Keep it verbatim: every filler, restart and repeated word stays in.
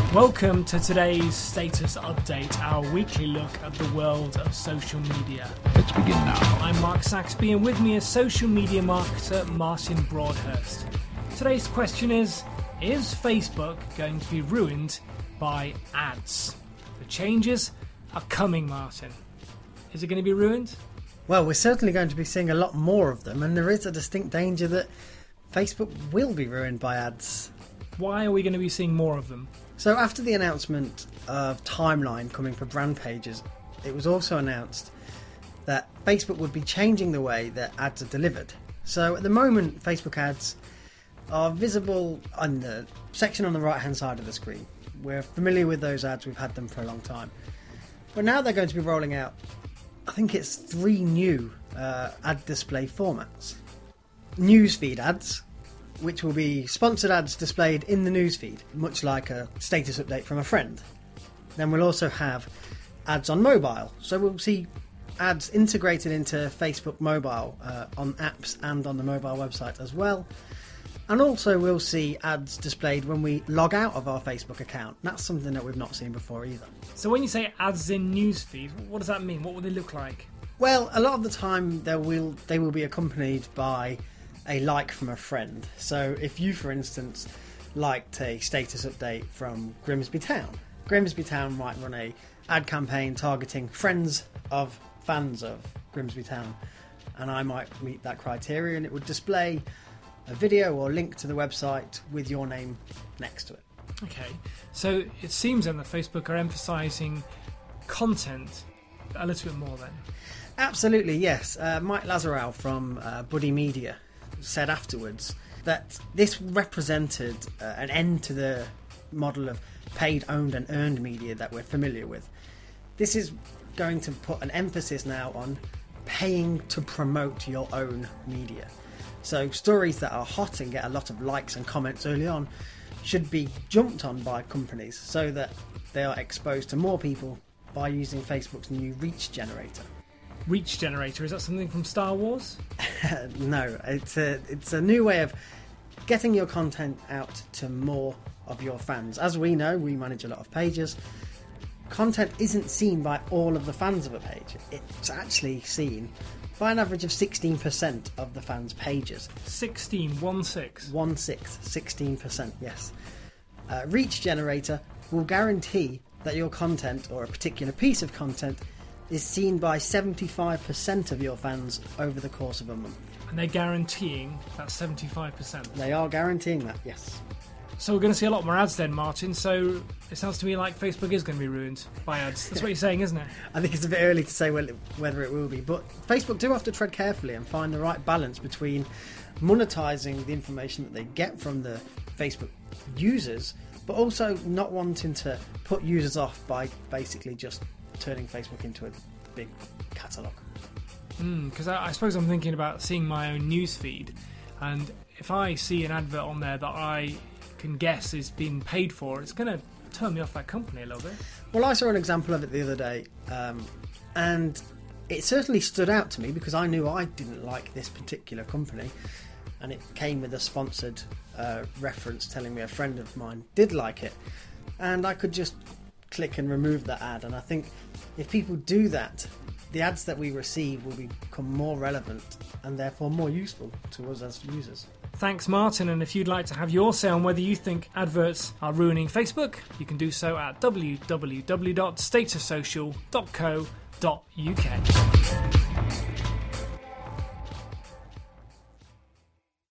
Welcome to today's Status Update, our weekly look at the world of social media. Let's begin now. I'm Mark Saxby, and with me is social media marketer Martin Broadhurst. Today's question is, is Facebook going to be ruined by ads? The changes are coming, Martin. Is it going to be ruined? Well, we're certainly going to be seeing a lot more of them, and there is a distinct danger that Facebook will be ruined by ads. Why are we going to be seeing more of them? So after the announcement of Timeline coming for brand pages, it was also announced that Facebook would be changing the way that ads are delivered. So at the moment, Facebook ads are visible on the section on the right hand side of the screen. We're familiar with those ads, we've had them for a long time. But now they're going to be rolling out, I think it's three new uh, ad display formats. Newsfeed ads, which will be sponsored ads displayed in the newsfeed, much like a status update from a friend. Then we'll also have ads on mobile, so we'll see ads integrated into Facebook mobile uh, on apps and on the mobile website as well. And also we'll see ads displayed when we log out of our Facebook account. That's something that we've not seen before either. So when you say ads in newsfeed, what does that mean? What will they look like? Well, a lot of the time they will they will be accompanied by a like from a friend. So if you, for instance, liked a status update from Grimsby Town, Grimsby Town might run a ad campaign targeting friends of fans of Grimsby Town, and I might meet that criteria, and it would display a video or link to the website with your name next to it. Okay, so it seems then that Facebook are emphasising content a little bit more then. Absolutely, yes. Uh, Mike Lazarow from uh, Buddy Media said afterwards that this represented uh, an end to the model of paid, owned and earned media that we're familiar with. This is going to put an emphasis now on paying to promote your own media. So stories that are hot and get a lot of likes and comments early on should be jumped on by companies so that they are exposed to more people by using Facebook's new Reach Generator. Reach Generator, is that something from Star Wars? No, it's a, it's a new way of getting your content out to more of your fans. As we know, we manage a lot of pages. Content isn't seen by all of the fans of a page. It's actually seen by an average of sixteen percent of the fans' pages. sixteen, one six. One six, sixteen percent, yes. Uh, Reach Generator will guarantee that your content, or a particular piece of content, is seen by seventy-five percent of your fans over the course of a month. And they're guaranteeing that seventy-five percent. They are guaranteeing that, yes. So we're going to see a lot more ads then, Martin. So it sounds to me like Facebook is going to be ruined by ads. That's what you're saying, isn't it? I think it's a bit early to say whether it will be, but Facebook do have to tread carefully and find the right balance between monetising the information that they get from the Facebook users, but also not wanting to put users off by basically just turning Facebook into a big catalogue. Because mm, I, I suppose I'm thinking about seeing my own news feed, and if I see an advert on there that I can guess is being paid for, it's going to turn me off that company a little bit. Well, I saw an example of it the other day, um, and it certainly stood out to me because I knew I didn't like this particular company, and it came with a sponsored uh, reference telling me a friend of mine did like it, and I could just click and remove that ad. And I think if people do that, the ads that we receive will become more relevant and therefore more useful to us as users. Thanks, Martin, and if you'd like to have your say on whether you think adverts are ruining Facebook, you can do so at w w w dot status social dot co dot u k.